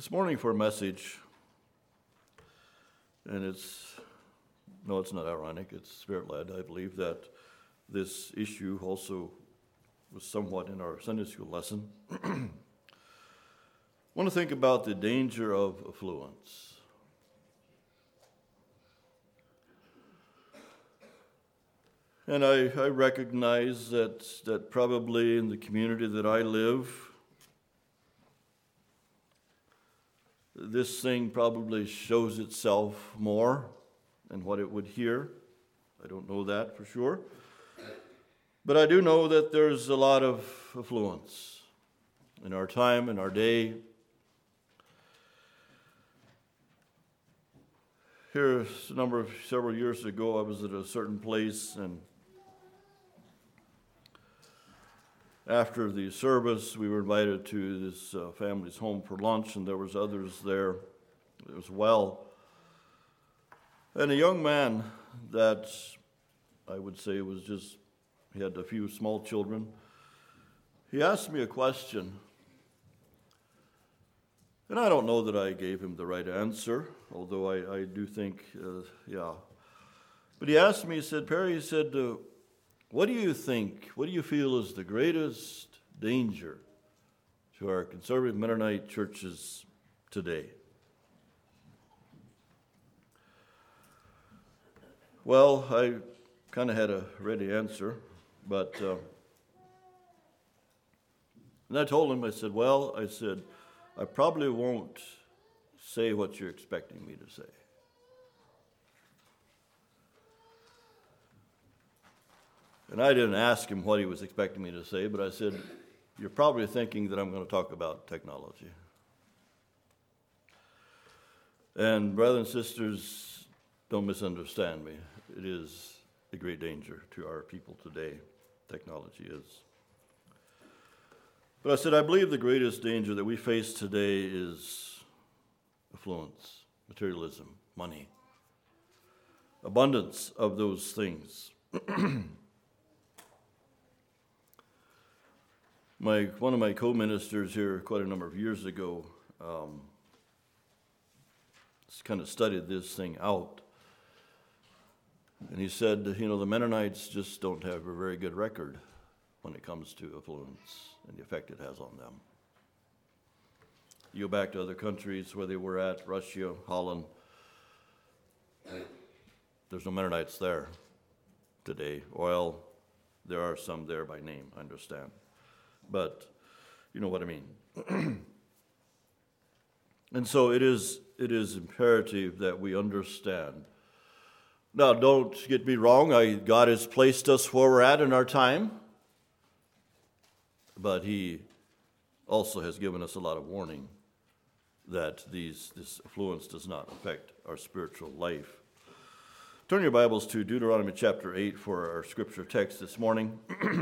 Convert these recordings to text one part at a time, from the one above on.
This morning for a message, and it's not ironic, it's spirit-led. I believe that this issue also was somewhat in our Sunday school lesson. I want to think about the danger of affluence. And I recognize that probably in the community that I live, this thing probably shows itself more than what it would here. I don't know that for sure. But I do know that there's a lot of affluence in our time, in our day. Here, several years ago, I was at a certain place, and after the service, we were invited to this family's home for lunch, and there was others there as well. And a young man that I would say he had a few small children, he asked me a question. And I don't know that I gave him the right answer, although I do think, But he asked me, he said, Perry, what do you think, what do you feel is the greatest danger to our conservative Mennonite churches today? Well, I kind of had a ready answer, but and I told him, I said, I probably won't say what you're expecting me to say. And I didn't ask him what he was expecting me to say, but I said, you're probably thinking that I'm going to talk about technology. And brothers and sisters, don't misunderstand me. It is a great danger to our people today. Technology is. But I said, I believe the greatest danger that we face today is affluence, materialism, money, abundance of those things. One of my co-ministers here quite a number of years ago kind of studied this thing out. And he said, the Mennonites just don't have a very good record when it comes to affluence and the effect it has on them. You go back to other countries where they were at, Russia, Holland, there's no Mennonites there today. Well, there are some there by name, I understand. But you know what I mean. And so it is imperative that we understand. Now, don't get me wrong, God has placed us where we're at in our time, but He also has given us a lot of warning that this affluence does not affect our spiritual life. Turn your Bibles to Deuteronomy chapter 8 for our scripture text this morning.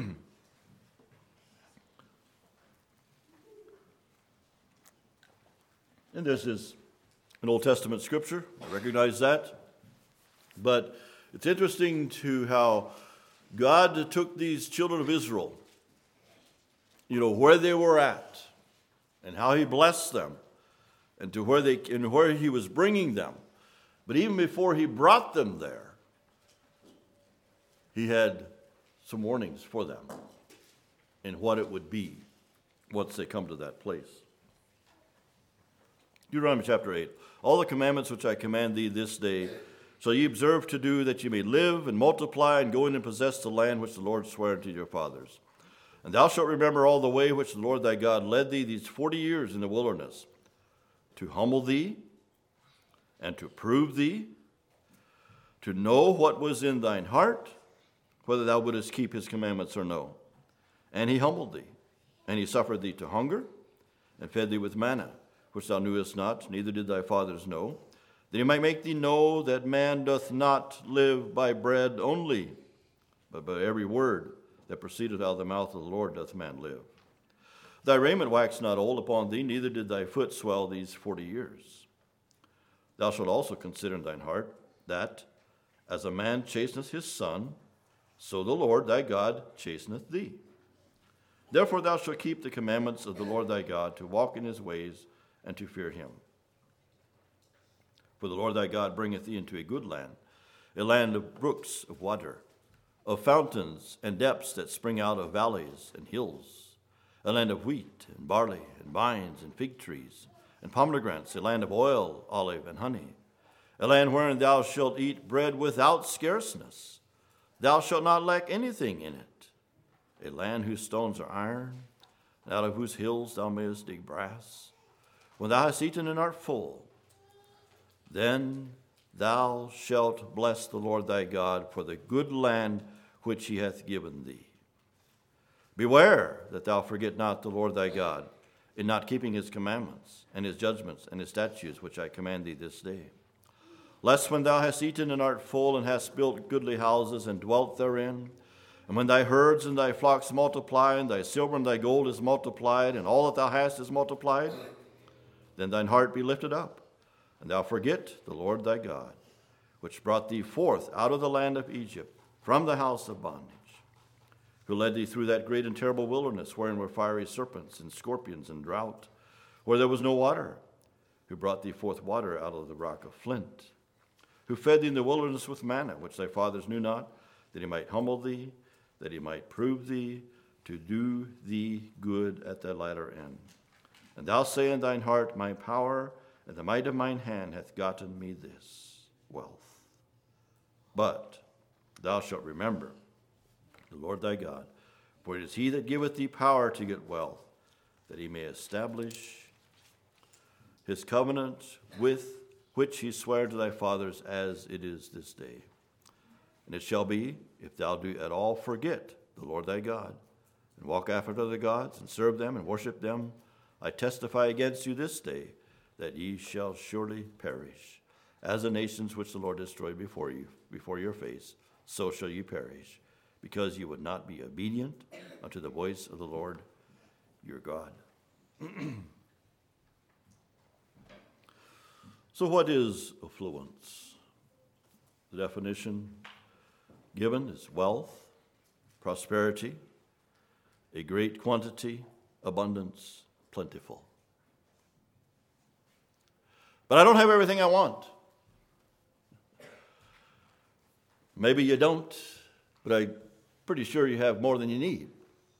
And this is an Old Testament scripture, I recognize that. But it's interesting to how God took these children of Israel, where they were at, and how He blessed them, and to where He was bringing them. But even before He brought them there, He had some warnings for them in what it would be once they come to that place. Deuteronomy chapter 8. All the commandments which I command thee this day shall ye observe to do, that ye may live and multiply and go in and possess the land which the Lord sware unto your fathers. And thou shalt remember all the way which the Lord thy God led thee these 40 years in the wilderness, to humble thee and to prove thee, to know what was in thine heart, whether thou wouldest keep his commandments or no. And he humbled thee, and he suffered thee to hunger, and fed thee with manna, which thou knewest not, neither did thy fathers know, that he might make thee know that man doth not live by bread only, but by every word that proceedeth out of the mouth of the Lord doth man live. Thy raiment waxed not old upon thee, neither did thy foot swell these 40 years. Thou shalt also consider in thine heart that, as a man chasteneth his son, so the Lord thy God chasteneth thee. Therefore thou shalt keep the commandments of the Lord thy God, to walk in his ways, and to fear him. For the Lord thy God bringeth thee into a land of brooks of water, of fountains and depths that spring out of valleys and hills, a land of wheat and barley and vines and fig trees and pomegranates, a land of oil, olive, and honey, a land wherein thou shalt eat bread without scarceness. Thou shalt not lack anything in it, a land whose stones are iron, and out of whose hills thou mayest dig brass. When thou hast eaten and art full, then thou shalt bless the Lord thy God for the good land which he hath given thee. Beware that thou forget not the Lord thy God, in not keeping his commandments, and his judgments, and his statutes, which I command thee this day. Lest when thou hast eaten and art full, and hast built goodly houses, and dwelt therein, and when thy herds and thy flocks multiply, and thy silver and thy gold is multiplied, and all that thou hast is multiplied, then thine heart be lifted up, and thou forget the Lord thy God, which brought thee forth out of the land of Egypt, from the house of bondage, who led thee through that great and terrible wilderness, wherein were fiery serpents and scorpions and drought, where there was no water, who brought thee forth water out of the rock of flint, who fed thee in the wilderness with manna, which thy fathers knew not, that he might humble thee, that he might prove thee, to do thee good at thy latter end. And thou say in thine heart, my power and the might of mine hand hath gotten me this wealth. But thou shalt remember the Lord thy God, for it is he that giveth thee power to get wealth, that he may establish his covenant with which he sware to thy fathers, as it is this day. And it shall be, if thou do at all forget the Lord thy God, and walk after other gods, and serve them, and worship them, I testify against you this day, that ye shall surely perish. As the nations which the Lord destroyed before you, before your face, so shall ye perish, because you would not be obedient unto the voice of the Lord your God. So what is affluence? The definition given is wealth, prosperity, a great quantity, abundance, plentiful. But I don't have everything I want. Maybe you don't, but I'm pretty sure you have more than you need.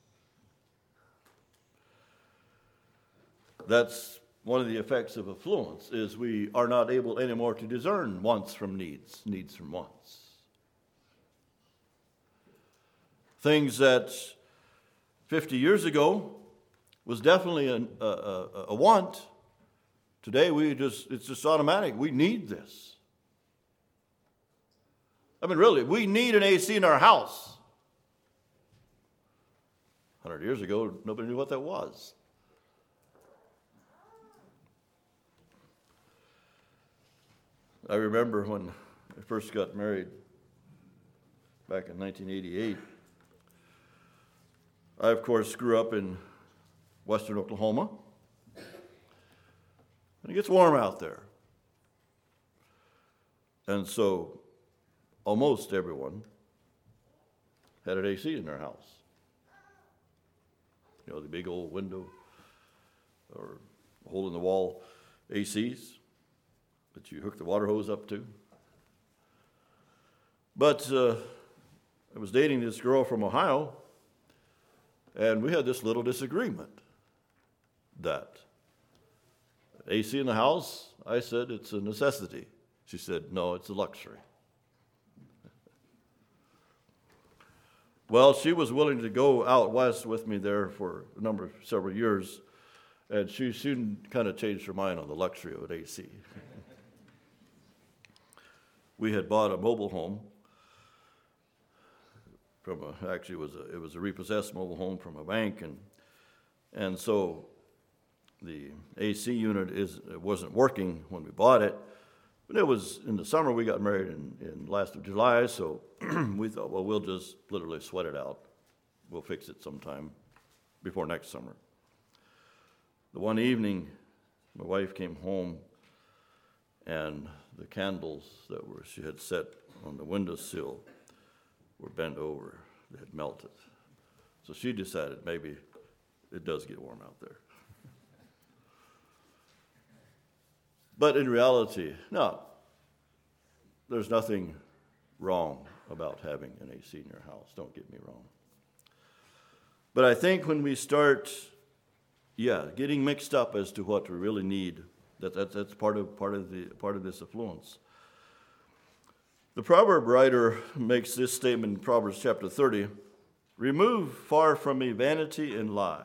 That's one of the effects of affluence, is we are not able anymore to discern wants from needs, needs from wants. Things that 50 years ago was definitely a want, today it's just automatic. We need this. I mean, really, we need an AC in our house. 100 years ago, nobody knew what that was. I remember when I first got married back in 1988. I, of course, grew up in western Oklahoma. And it gets warm out there. And so almost everyone had an AC in their house. You know, the big old window or hole in the wall ACs that you hook the water hose up to. But I was dating this girl from Ohio, and we had this little disagreement that AC in the house, I said, it's a necessity. She said, no, it's a luxury. Well, she was willing to go out west with me there for several years, and she soon kind of changed her mind on the luxury of an AC. We had bought a mobile home from it was a repossessed mobile home from a bank, and so the AC unit wasn't working when we bought it, but it was in the summer. We got married in last of July, so we thought, well, we'll just literally sweat it out. We'll fix it sometime before next summer. The one evening, my wife came home, and the candles that she had set on the windowsill were bent over. They had melted. So she decided maybe it does get warm out there. But in reality, no, there's nothing wrong about having an AC in your house. Don't get me wrong. But I think when we start, getting mixed up as to what we really need, that's part of this affluence. The proverb writer makes this statement in Proverbs chapter 30: "Remove far from me vanity and lies.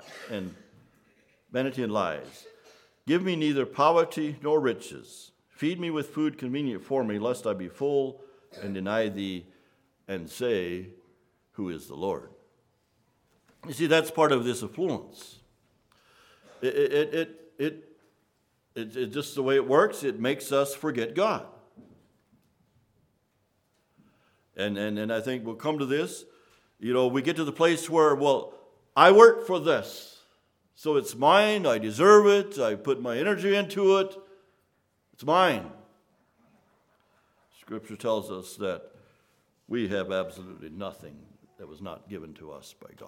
Give me neither poverty nor riches. Feed me with food convenient for me, lest I be full and deny thee and say, who is the Lord?" You see, that's part of this affluence. It's just the way it works. It makes us forget God. And I think we'll come to this. We get to the place where, I work for this, so it's mine. I deserve it. I put my energy into it. It's mine. Scripture tells us that we have absolutely nothing that was not given to us by God.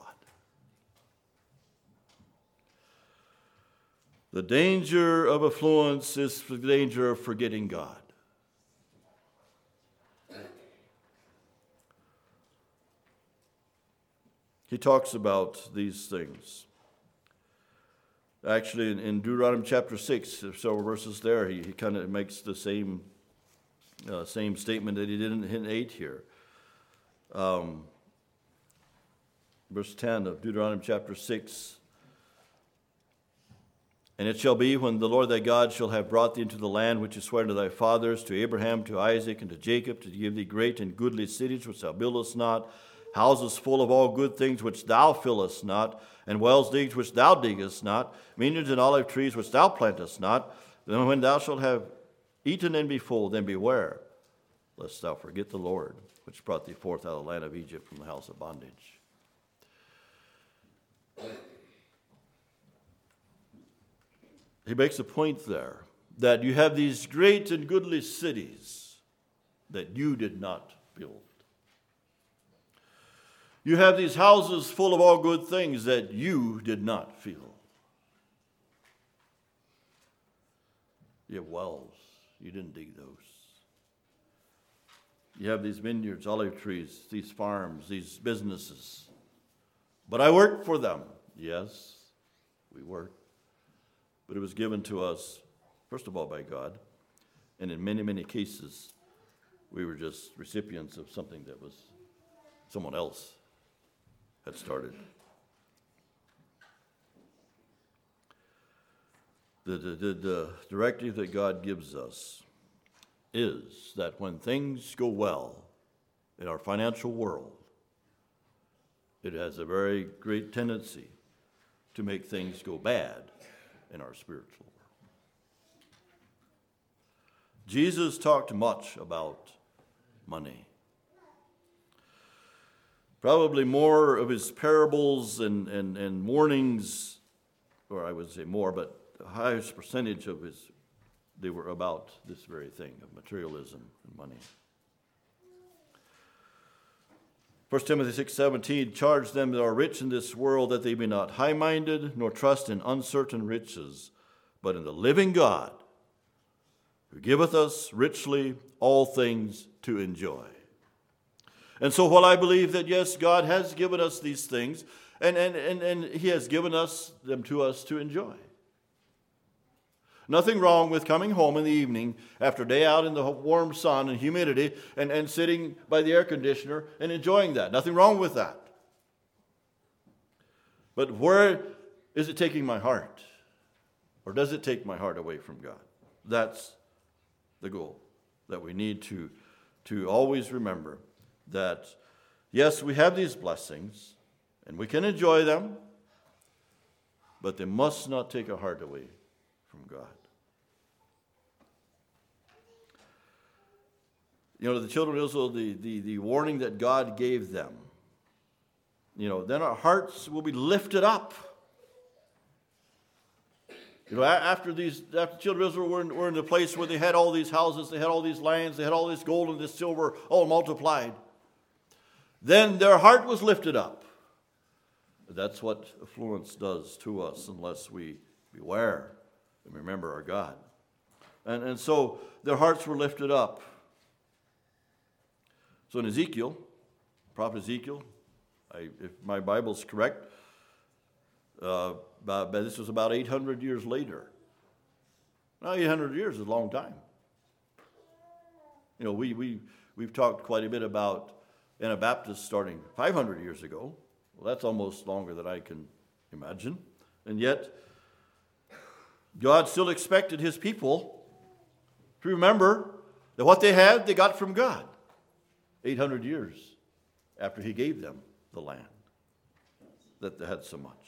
The danger of affluence is the danger of forgetting God. He talks about these things. Actually, in Deuteronomy chapter 6, several verses there, he kind of makes the same statement that he did in 8 here. Verse 10 of Deuteronomy chapter 6. "And it shall be, when the Lord thy God shall have brought thee into the land which he sware to thy fathers, to Abraham, to Isaac, and to Jacob, to give thee great and goodly cities which thou buildest not, houses full of all good things which thou fillest not, and wells digged which thou diggest not, vineyards and olive trees which thou plantest not. Then when thou shalt have eaten and be full, then beware, lest thou forget the Lord, which brought thee forth out of the land of Egypt from the house of bondage." He makes a point there that you have these great and goodly cities that you did not build. You have these houses full of all good things that you did not fill. You have wells. You didn't dig those. You have these vineyards, olive trees, these farms, these businesses. But I worked for them. Yes, we worked. But it was given to us, first of all, by God. And in many, many cases, we were just recipients of something that was someone else had started. The directive that God gives us is that when things go well in our financial world, it has a very great tendency to make things go bad in our spiritual world. Jesus talked much about money. Probably more of his parables and warnings, or I would say more, but the highest percentage of they were about this very thing of materialism and money. 1 Timothy 6:17, "Charge them that are rich in this world that they be not high-minded, nor trust in uncertain riches, but in the living God, who giveth us richly all things to enjoy." And so while I believe that, yes, God has given us these things, and he has given them to us to enjoy. Nothing wrong with coming home in the evening after a day out in the warm sun and humidity and sitting by the air conditioner and enjoying that. Nothing wrong with that. But where is it taking my heart? Or does it take my heart away from God? That's the goal that we need to always remember, that yes, we have these blessings and we can enjoy them, but they must not take our heart away from God. The children of Israel, the warning that God gave them, then our hearts will be lifted up. After the children of Israel were in the place where they had all these houses, they had all these lands, they had all this gold and this silver all multiplied, then their heart was lifted up. That's what affluence does to us unless we beware and remember our God. And so their hearts were lifted up. So in Ezekiel, prophet Ezekiel, if my Bible's correct, this was about 800 years later. Now, 800 years is a long time. You know, we've talked quite a bit about Anabaptists starting 500 years ago. Well, that's almost longer than I can imagine. And yet, God still expected his people to remember that what they had, they got from God 800 years after he gave them the land that they had so much.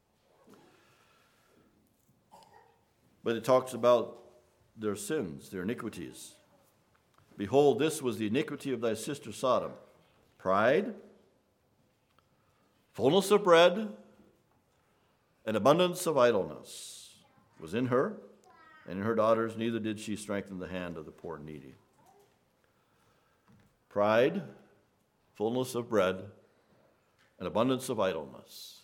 But it talks about their sins, their iniquities. Behold, this was the iniquity of thy sister Sodom. Pride, fullness of bread, and abundance of idleness was in her, and in her daughters, neither did she strengthen the hand of the poor and needy. Pride, fullness of bread, and abundance of idleness.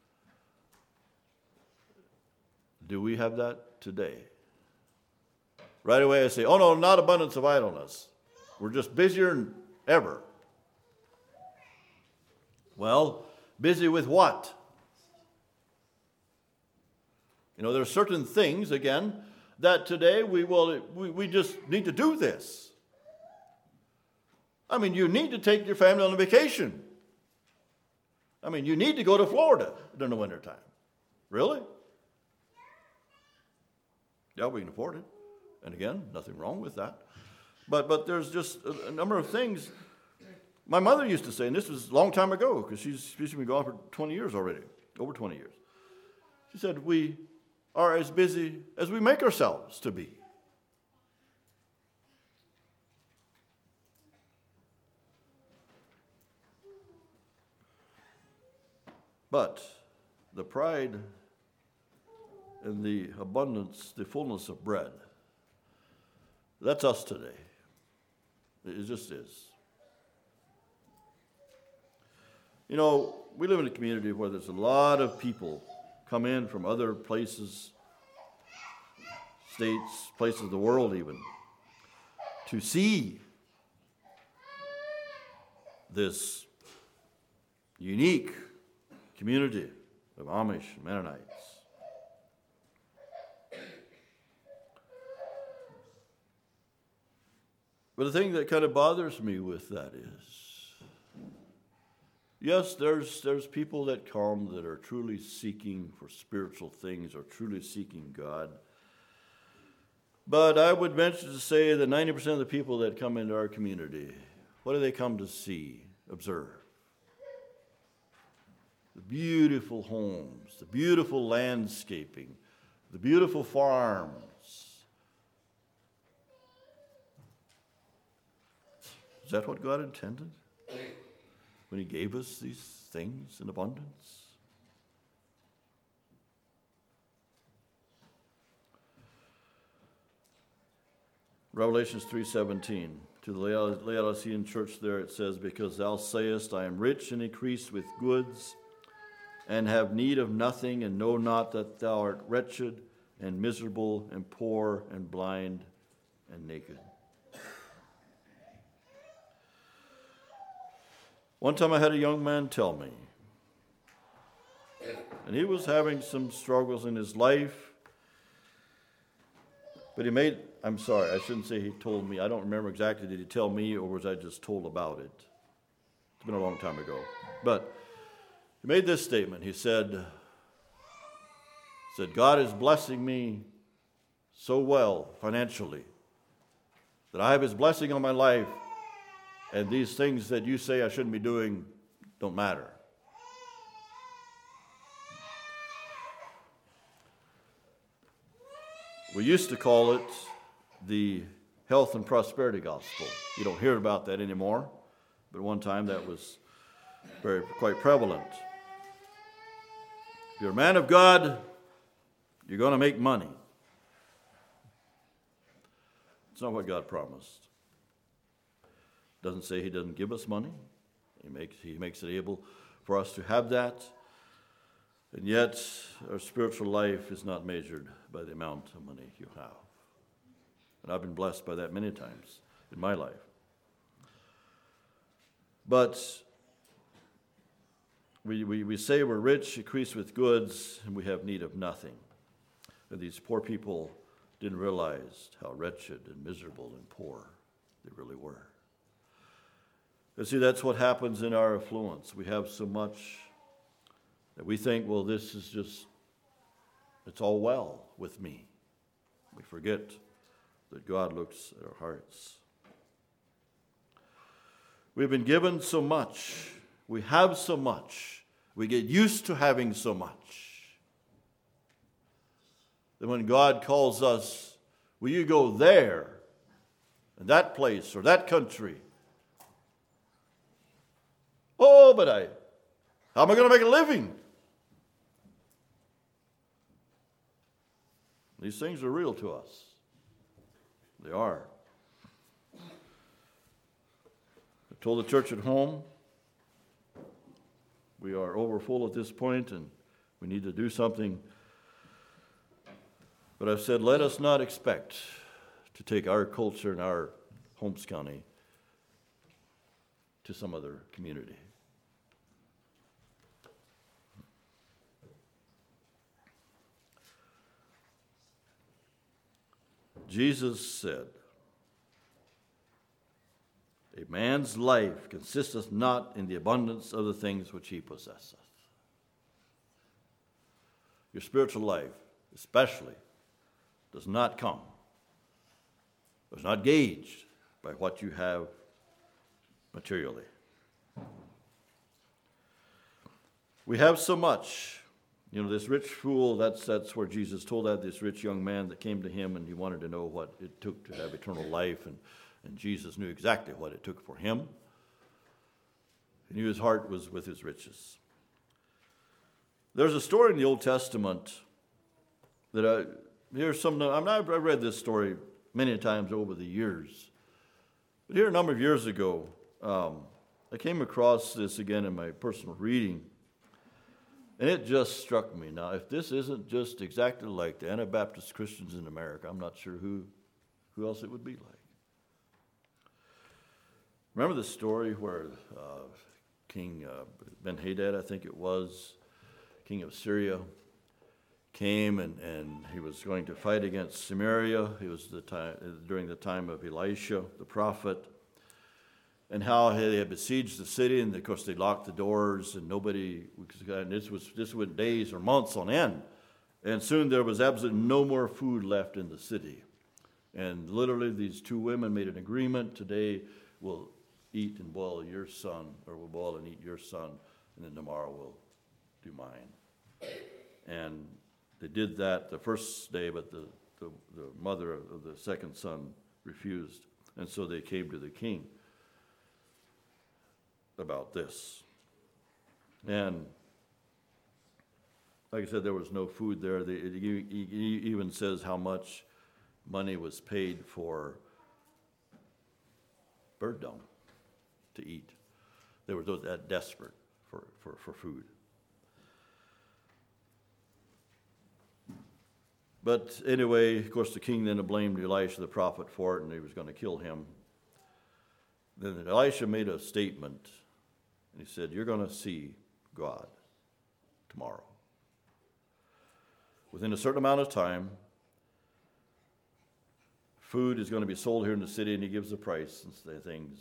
Do we have that today? Right away I say, oh no, not abundance of idleness. We're just busier than ever. Well, busy with what? You know, there are certain things, again, that today we just need to do this. I mean, you need to take your family on a vacation. I mean, you need to go to Florida during the wintertime. Really? Yeah, we can afford it. And again, nothing wrong with that. But there's just a number of things. My mother used to say, and this was a long time ago, because she's been gone for 20 years already, over 20 years. She said, we are as busy as we make ourselves to be. But the pride and the abundance, the fullness of bread, that's us today. It just is. You know, we live in a community where there's a lot of people come in from other places, states, places of the world even, to see this unique community of Amish Mennonites. But the thing that kind of bothers me with that is, yes, there's people that come that are truly seeking for spiritual things or truly seeking God. But I would venture to say that 90% of the people that come into our community, what do they come to see, observe? The beautiful homes, the beautiful landscaping, the beautiful farms. Is that what God intended when he gave us these things in abundance? Revelations 3:17. To the Laodicean church there it says, because thou sayest, I am rich and increased with goods, and have need of nothing, and know not that thou art wretched and miserable and poor and blind and naked. One time I had a young man tell me, and he was having some struggles in his life, but I'm sorry, I shouldn't say he told me. I don't remember exactly, did he tell me or was I just told about it? It's been a long time ago. But he made this statement. He said, God is blessing me so well financially that I have his blessing on my life, and these things that you say I shouldn't be doing don't matter. We used to call it the health and prosperity gospel. You don't hear about that anymore, but at one time that was quite prevalent. If you're a man of God, you're going to make money. It's not what God promised. Doesn't say he doesn't give us money. He makes it able for us to have that. And yet, our spiritual life is not measured by the amount of money you have. And I've been blessed by that many times in my life. But we say we're rich, increased with goods, and we have need of nothing. And these poor people didn't realize how wretched and miserable and poor they really were. And see, that's what happens in our affluence. We have so much that we think, well, this is just, it's all well with me. We forget that God looks at our hearts. We've been given so much. We have so much. We get used to having so much. Then when God calls us, will you go there, in that place or that country? Oh, but how am I going to make a living? These things are real to us. They are. I told the church at home, we are overfull at this point and we need to do something. But I've said, let us not expect to take our culture and our Holmes County to some other community. Jesus said, a man's life consisteth not in the abundance of the things which he possesseth. Your spiritual life, especially, does not is not gauged by what you have materially. We have so much. You know, this rich fool, that's where Jesus told that, this rich young man that came to him and he wanted to know what it took to have eternal life, and Jesus knew exactly what it took for him. He knew his heart was with his riches. There's a story in the Old Testament that I've read this story many times over the years. But here a number of years ago, I came across this again in my personal reading. And it just struck me. Now, if this isn't just exactly like the Anabaptist Christians in America, I'm not sure who else it would be like. Remember the story where King Ben-Hadad, I think it was, king of Syria, came and he was going to fight against Samaria. It was during the time of Elisha, the prophet, and how they had besieged the city, and of course they locked the doors, and this went days or months on end, and soon there was absolutely no more food left in the city. And literally these two women made an agreement: today we'll eat and boil your son, or we'll boil and eat your son, and then tomorrow we'll do mine. And they did that the first day, but the mother of the second son refused, and so they came to the king about this. And like I said, there was no food there. He even says how much money was paid for bird dung to eat. They were that desperate for food. But anyway, of course, the king then blamed Elisha the prophet for it, and he was going to kill him. Then Elisha made a statement, and he said, "You're going to see God tomorrow. Within a certain amount of time, food is going to be sold here in the city," and he gives the price and things.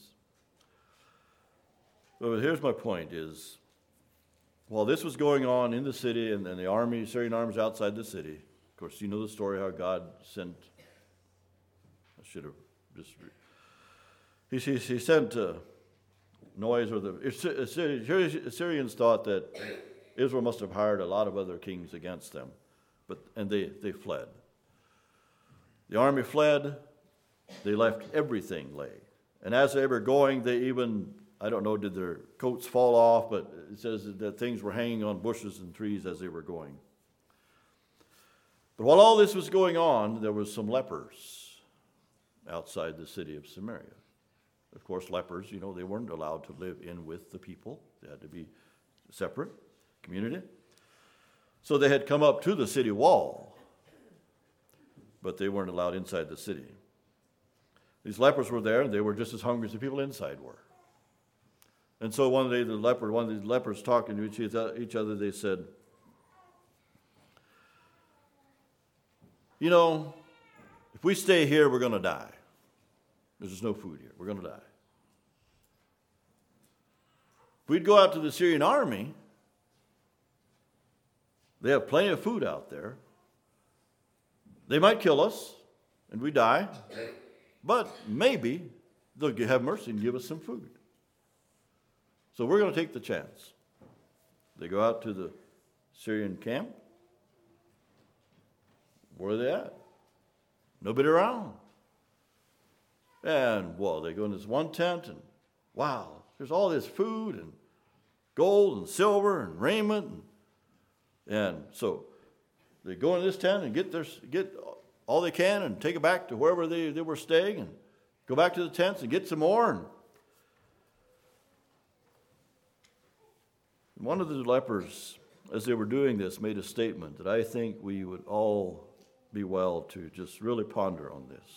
But here's my point is, while this was going on in the city and the Syrian armies outside the city, of course, you know the story how God sent, he sent noise, or the Assyrians thought that Israel must have hired a lot of other kings against them, and they fled. The army fled, they left everything lay. And as they were going, they even, I don't know, did their coats fall off, but it says that things were hanging on bushes and trees as they were going. But while all this was going on, there was some lepers outside the city of Samaria. Of course, lepers, they weren't allowed to live in with the people. They had to be separate community. So they had come up to the city wall, but they weren't allowed inside the city. These lepers were there, and they were just as hungry as the people inside were. And so one day one of these lepers talking to each other, they said, if we stay here, we're going to die. There's just no food here. We're going to die. If we'd go out to the Syrian army, they have plenty of food out there. They might kill us, and we die, but maybe they'll have mercy and give us some food. So we're going to take the chance. They go out to the Syrian camp. Where are they at? Nobody around. And, they go in this one tent, and wow, there's all this food and gold and silver and raiment. And so they go in this tent and get all they can and take it back to wherever they were staying and go back to the tents and get some more. And one of the lepers, as they were doing this, made a statement that I think we would all be well to just really ponder on this.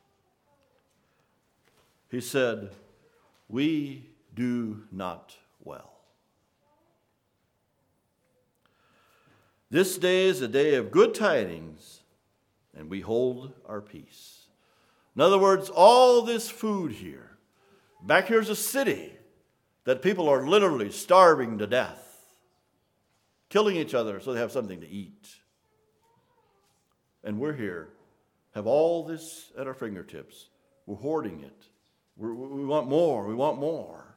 He said, "We do not well. This day is a day of good tidings, and we hold our peace." In other words, all this food here, back here's a city that people are literally starving to death, killing each other so they have something to eat. And we're here, have all this at our fingertips. We're hoarding it. We want more. We want more.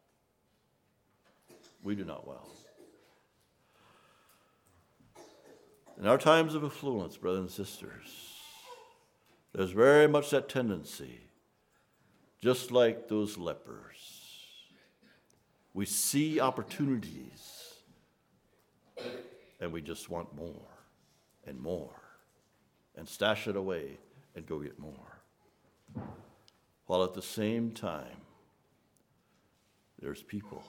We do not well. In our times of affluence, brothers and sisters, there's very much that tendency, just like those lepers. We see opportunities, and we just want more and more, and stash it away and go get more. While at the same time, there's people.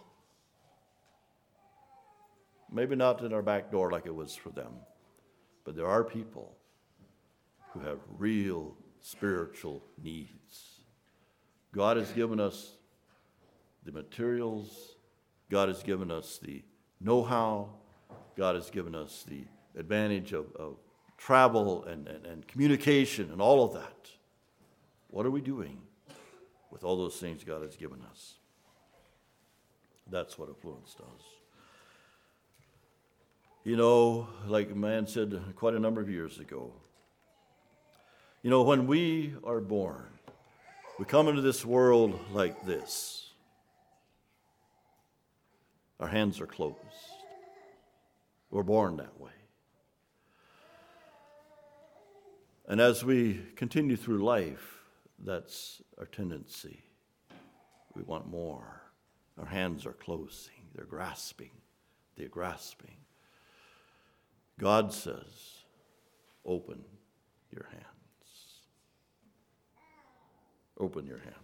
Maybe not in our back door like it was for them, but there are people who have real spiritual needs. God has given us the materials. God has given us the know-how. God has given us the advantage of travel and communication and all of that. What are we doing with all those things God has given us? That's what affluence does. Like a man said quite a number of years ago, when we are born, we come into this world like this. Our hands are closed. We're born that way. And as we continue through life, that's our tendency. We want more. Our hands are closing. They're grasping. God says, open your hands. Open your hands.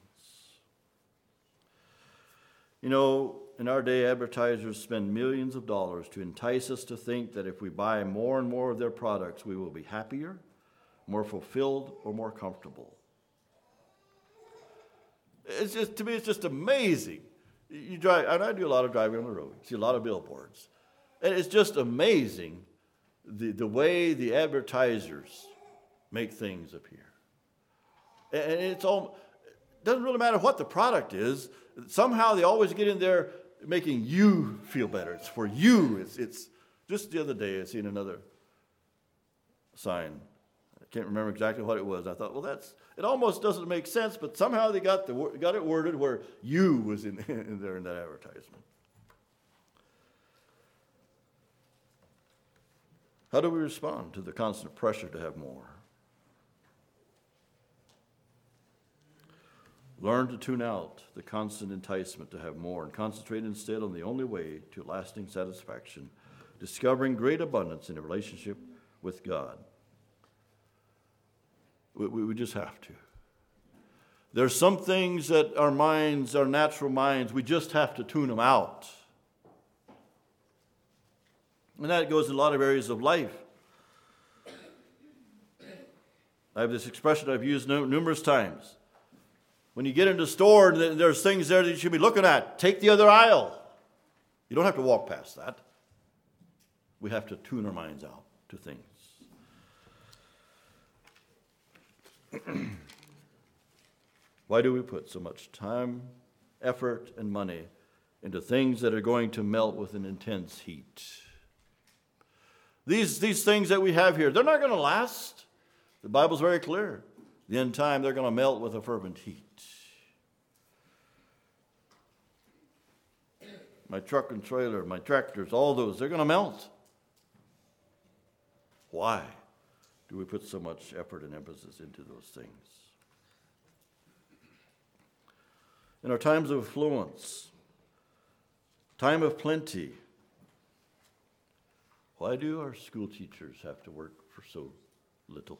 In our day, advertisers spend millions of dollars to entice us to think that if we buy more and more of their products, we will be happier, more fulfilled, or more comfortable. To me, it's just amazing. You drive, and I do a lot of driving on the road. See a lot of billboards. And it's just amazing the way the advertisers make things appear. And it doesn't really matter what the product is. Somehow they always get in there making you feel better. It's for you. It's just the other day I seen another sign. I can't remember exactly what it was. I thought, it almost doesn't make sense, but somehow they got it worded where you was in there in that advertisement. How do we respond to the constant pressure to have more? Learn to tune out the constant enticement to have more and concentrate instead on the only way to lasting satisfaction, discovering great abundance in a relationship with God. We just have to. There's some things that our natural minds, we just have to tune them out. And that goes in a lot of areas of life. I have this expression I've used numerous times. When you get into the store, there's things there that you should be looking at. Take the other aisle. You don't have to walk past that. We have to tune our minds out to things. Why do we put so much time, effort, and money into things that are going to melt with an intense heat? These things that we have here, they're not going to last. The Bible's very clear. The end time, they're going to melt with a fervent heat. My truck and trailer, my tractors, all those, they're going to melt. Why do we put so much effort and emphasis into those things? In our times of affluence, time of plenty, why do our school teachers have to work for so little?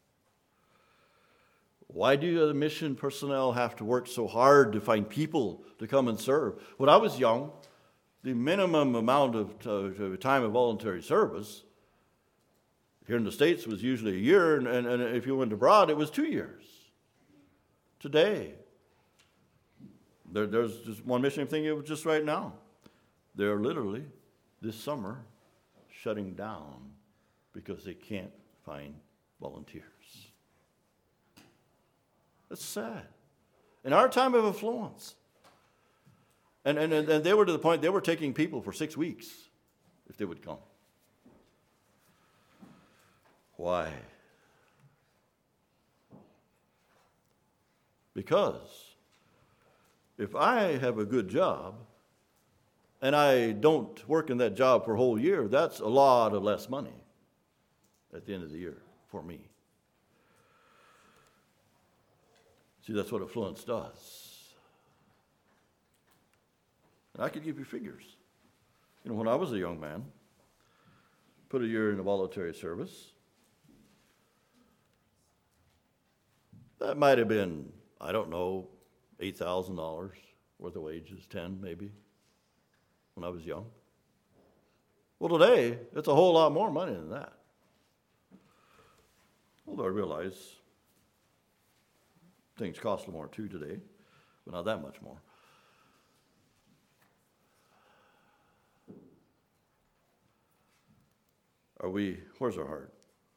Why do the mission personnel have to work so hard to find people to come and serve? When I was young, the minimum amount of time of voluntary service here in the States was usually a year, and if you went abroad, it was 2 years. Today, there's just one mission I'm thinking of just right now. They're literally, this summer, shutting down because they can't find volunteers. That's sad. In our time of affluence. And they were to the point they were taking people for 6 weeks if they would come. Why? Because if I have a good job and I don't work in that job for a whole year, that's a lot of less money at the end of the year for me. See, that's what affluence does. And I could give you figures. You know, when I was a young man, put a year in the voluntary service, that might have been, I don't know, $8,000 worth of wages, 10 maybe, when I was young. Well, today, it's a whole lot more money than that. Although I realize things cost more too today, but not that much more. Where's our heart?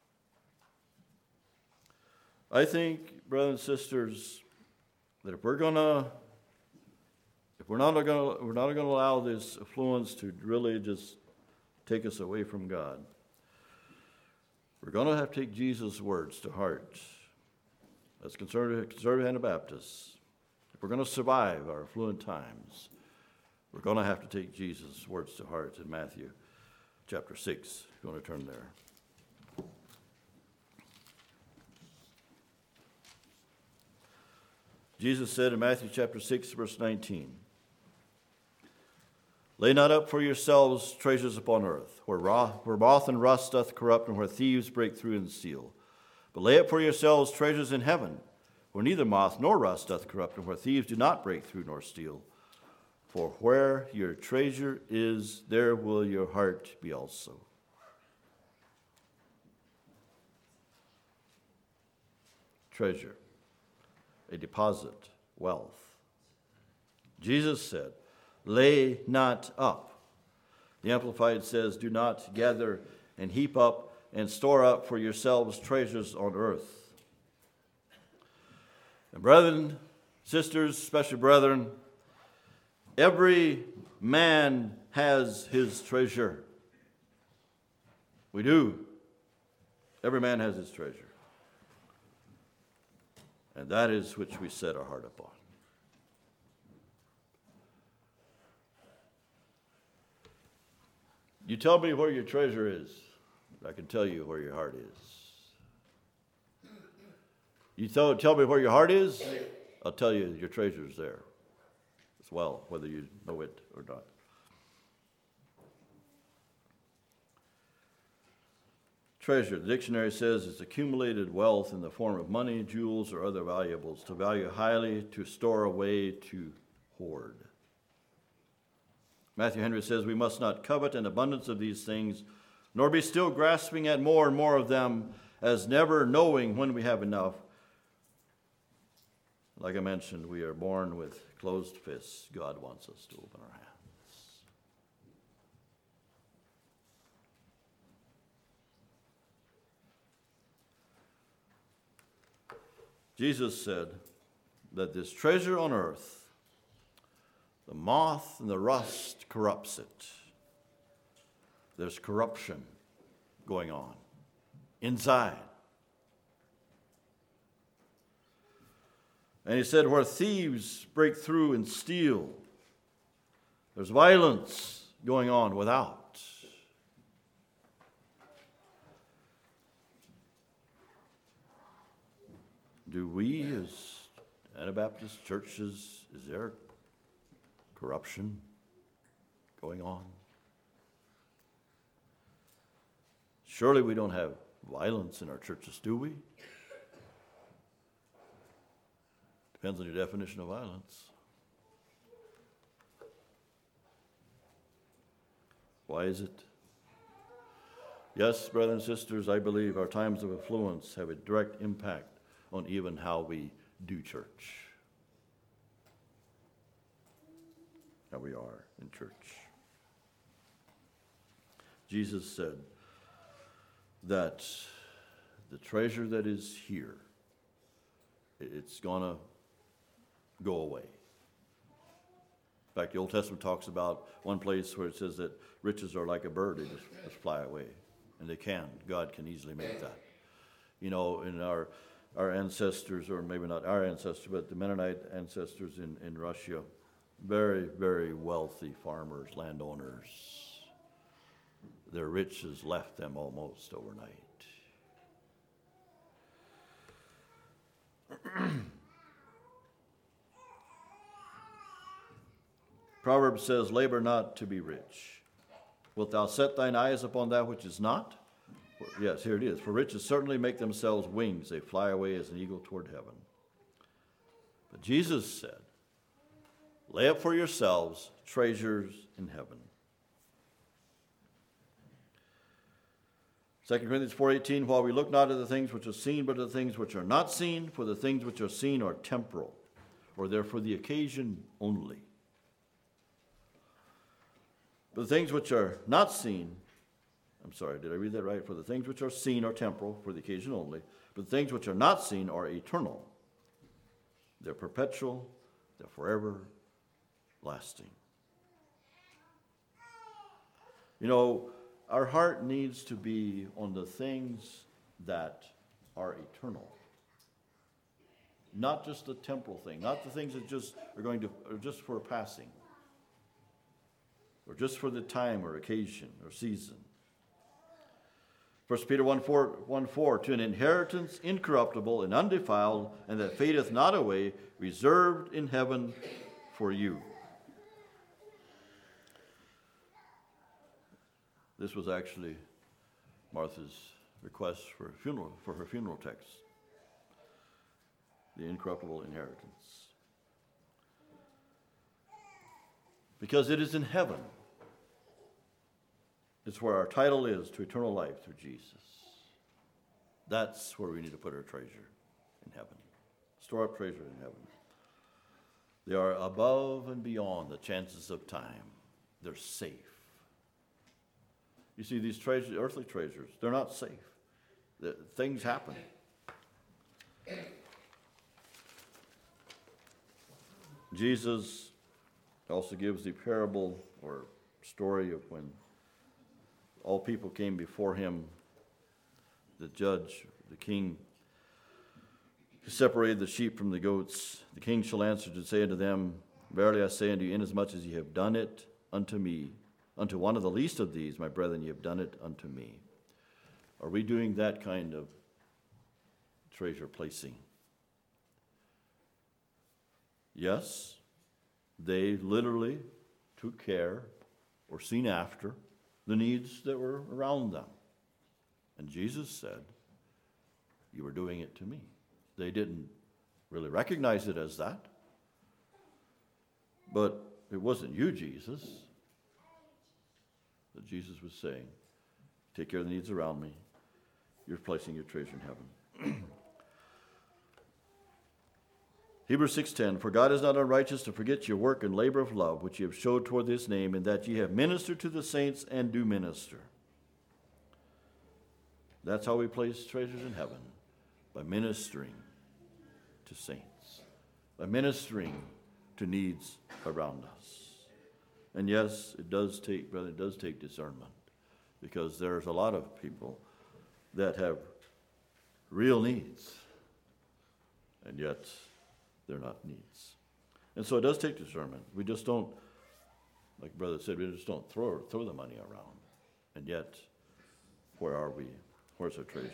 I think, brothers and sisters, that if we're not going to allow this affluence to really just take us away from God, we're going to have to take Jesus' words to heart. As conservative Anabaptists, if we're going to survive our affluent times, we're going to have to take Jesus' words to heart in Matthew chapter 6, if you want to turn there. Jesus said in Matthew chapter 6, verse 19, "Lay not up for yourselves treasures upon earth, where moth and rust doth corrupt, and where thieves break through and steal. But lay up for yourselves treasures in heaven, where neither moth nor rust doth corrupt, and where thieves do not break through nor steal. For where your treasure is, there will your heart be also." Treasure, a deposit, wealth. Jesus said, "Lay not up." The Amplified says, "Do not gather and heap up and store up for yourselves treasures on earth." And brethren, sisters, especially brethren, every man has his treasure. We do. Every man has his treasure. And that is which we set our heart upon. You tell me where your treasure is, I can tell you where your heart is. You tell me where your heart is, I'll tell you your treasure is there as well, whether you know it or not. Treasure, the dictionary says, is accumulated wealth in the form of money, jewels, or other valuables, to value highly, to store away, to hoard. Matthew Henry says, "We must not covet an abundance of these things, nor be still grasping at more and more of them, as never knowing when we have enough, Like I mentioned, we are born with closed fists. God wants us to open our hands. Jesus said that this treasure on earth, the moth and the rust corrupts it. There's corruption going on inside. And he said, where thieves break through and steal, there's violence going on without. Do we, as Anabaptist churches, is there corruption going on? Surely we don't have violence in our churches, do we? Depends on your definition of violence. Why is it? Yes, brothers and sisters, I believe our times of affluence have a direct impact on even how we do church, how we are in church. Jesus said that the treasure that is here, it's going to go away. In fact, the Old Testament talks about one place where it says that riches are like a bird, they just fly away. And they can. God can easily make that. You know, in our ancestors, or maybe not our ancestors, but the Mennonite ancestors in Russia, very, very wealthy farmers, landowners. Their riches left them almost overnight. Proverbs says, labor not to be rich. Wilt thou set thine eyes upon that which is not? Yes, here it is. For riches certainly make themselves wings. They fly away as an eagle toward heaven. But Jesus said, lay up for yourselves treasures in heaven. 2 Corinthians 4:18, while we look not at the things which are seen, but at the things which are not seen, for the things which are seen are temporal, or they're for the occasion only. But the things which are not seen, I'm sorry, did I read that right? For the things which are seen are temporal, for the occasion only. But the things which are not seen are eternal. They're perpetual. They're forever lasting. You know, our heart needs to be on the things that are eternal. Not just the temporal thing. Not the things that just are just for a passing. Or just for the time or occasion or season. 1 Peter 1:4, to an inheritance incorruptible and undefiled, and that fadeth not away, reserved in heaven for you. This was actually Martha's request for her funeral text. The incorruptible inheritance. Because it is in heaven. It's where our title is to eternal life through Jesus. That's where we need to put our treasure, in heaven. Store up treasure in heaven. They are above and beyond the chances of time. They're safe. You see, these treasures, earthly treasures, they're not safe. Things happen. Jesus also gives the parable or story of when all people came before him, the judge, the king, separated the sheep from the goats. The king shall answer to say unto them, verily I say unto you, inasmuch as ye have done it unto me, unto one of the least of these, my brethren, ye have done it unto me. Are we doing that kind of treasure placing? Yes, they literally took care or seen after the needs that were around them. And Jesus said, you were doing it to me. They didn't really recognize it as that. But it wasn't you, Jesus. That Jesus was saying, take care of the needs around me. You're placing your treasure in heaven. Hebrews 6:10, for God is not unrighteous to forget your work and labor of love, which ye have showed toward his name, and that ye have ministered to the saints and do minister. That's how we place treasures in heaven, by ministering to saints, by ministering to needs around us. And yes, it does take, brother, it does take discernment, because there's a lot of people that have real needs, and yet they're not needs. And so it does take discernment. We just don't, like Brother said, we just don't throw the money around. And yet, where are we? Where's our treasure?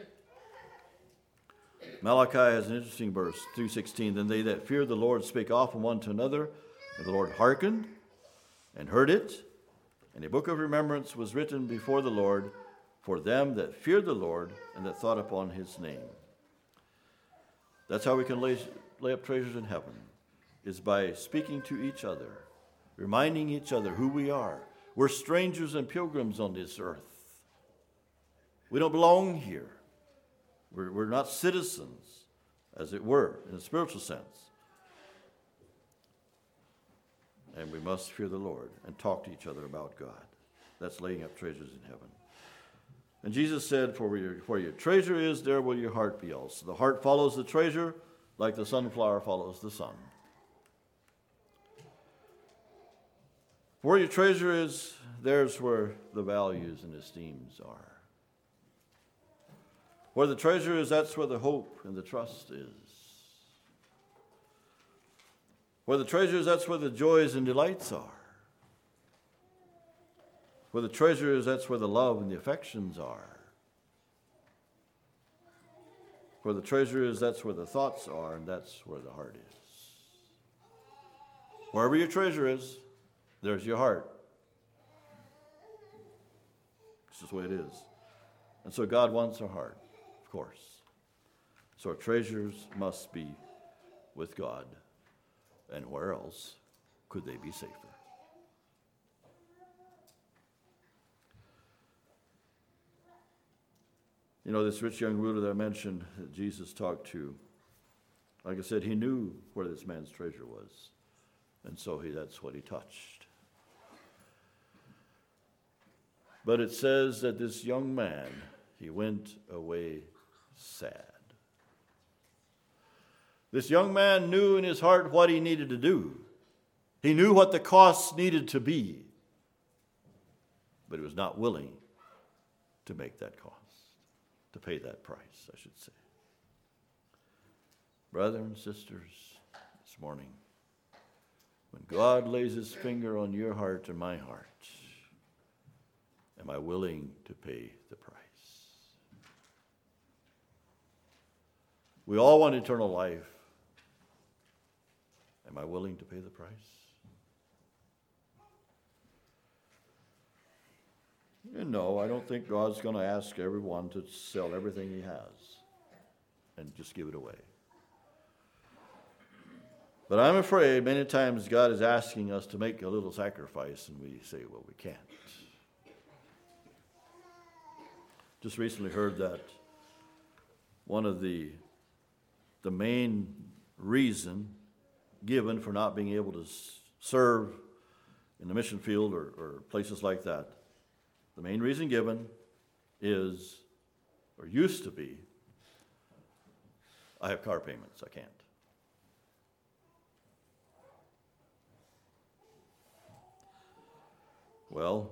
Malachi has an interesting verse, 3:16. Then they that feared the Lord spake often one to another, and the Lord hearkened and heard it. And a book of remembrance was written before the Lord for them that feared the Lord and that thought upon his name. That's how we can lay up treasures in heaven, is by speaking to each other, reminding each other who we are. We're strangers and pilgrims on this earth. We don't belong here. We're not citizens, as it were, in a spiritual sense. And we must fear the Lord and talk to each other about God. That's laying up treasures in heaven. And Jesus said, for where your treasure is, there will your heart be also. The heart follows the treasure like the sunflower follows the sun. Where your treasure is, there's where the values and esteems are. Where the treasure is, that's where the hope and the trust is. Where the treasure is, that's where the joys and delights are. Where the treasure is, that's where the love and the affections are. Where the treasure is, that's where the thoughts are, and that's where the heart is. Wherever your treasure is, there's your heart. It's just the way it is. And so God wants our heart, of course. So our treasures must be with God. And where else could they be safer? You know, this rich young ruler that I mentioned that Jesus talked to, like I said, he knew where this man's treasure was. And so that's what he touched. But it says that this young man, he went away sad. This young man knew in his heart what he needed to do. He knew what the costs needed to be. But he was not willing to make that cost, to pay that price, I should say. Brothers and sisters, this morning, when God lays his finger on your heart and my heart, am I willing to pay the price? We all want eternal life. Am I willing to pay the price? And no, I don't think God's going to ask everyone to sell everything he has and just give it away. But I'm afraid many times God is asking us to make a little sacrifice, and we say, well, we can't. Just recently heard that one of the main reason given for not being able to serve in the mission field or places like that, the main reason given is, or used to be, I have car payments, I can't. Well,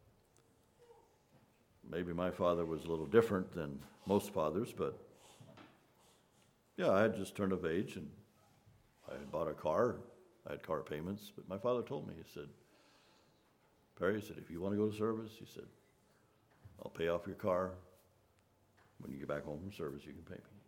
maybe my father was a little different than most fathers, but yeah, I had just turned of age and I had bought a car. I had car payments, but my father told me, he said, Perry, he said, if you want to go to service, he said, I'll pay off your car. When you get back home from service, you can pay me.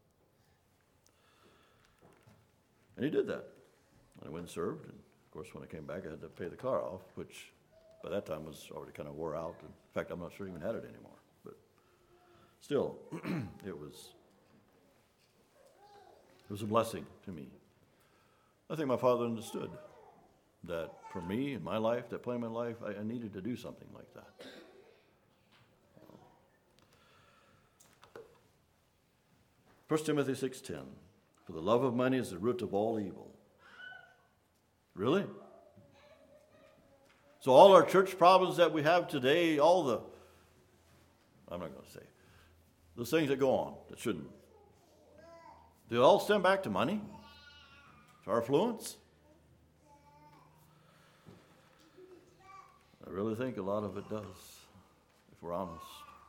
And he did that. I went and served, and of course, when I came back, I had to pay the car off, which by that time was already kind of wore out. In fact, I'm not sure I even had it anymore. But still, it was a blessing to me. I think my father understood that for me in my life, that point in my life, I needed to do something like that. 1 Timothy 6:10. For the love of money is the root of all evil. Really? So all our church problems that we have today, I'm not going to say, those things that go on that shouldn't, they all stem back to money, to our affluence. I really think a lot of it does, if we're honest.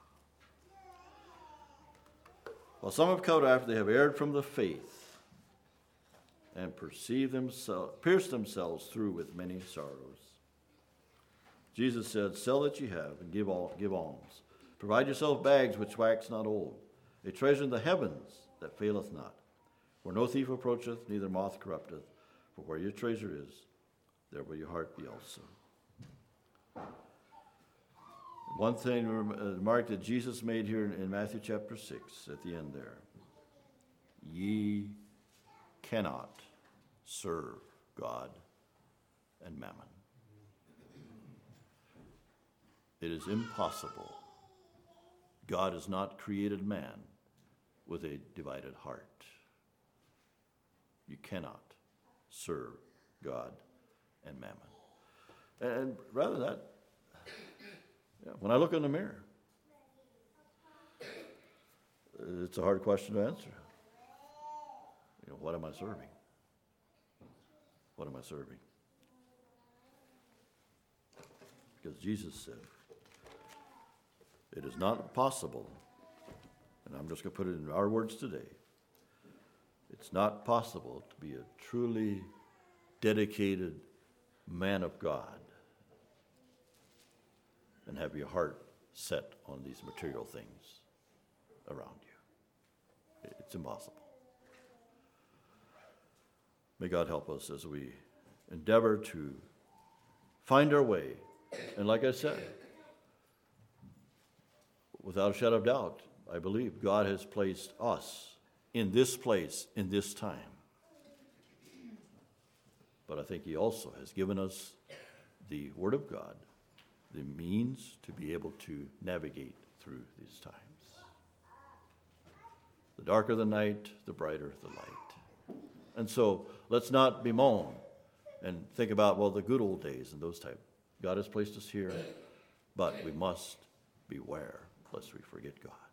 Well, some have come after they have erred from the faith and pierced themselves through with many sorrows. Jesus said, "Sell that ye have, and give alms. Provide yourself bags which wax not old, a treasure in the heavens that faileth not, where no thief approacheth, neither moth corrupteth. For where your treasure is, there will your heart be also." One thing, remark that Jesus made here in Matthew chapter 6, at the end there. Ye cannot serve God and mammon. It is impossible. God has not created man with a divided heart. You cannot serve God and mammon. And rather than that, when I look in the mirror, it's a hard question to answer. What am I serving? What am I serving? Because Jesus said, it is not possible, and I'm just going to put it in our words today, it's not possible to be a truly dedicated man of God and have your heart set on these material things around you. It's impossible. May God help us as we endeavor to find our way. And like I said, without a shadow of doubt, I believe God has placed us in this place, in this time. But I think he also has given us the Word of God, the means to be able to navigate through these times. The darker the night, the brighter the light. And so let's not bemoan and think about, the good old days and those type. God has placed us here, but we must beware lest we forget God.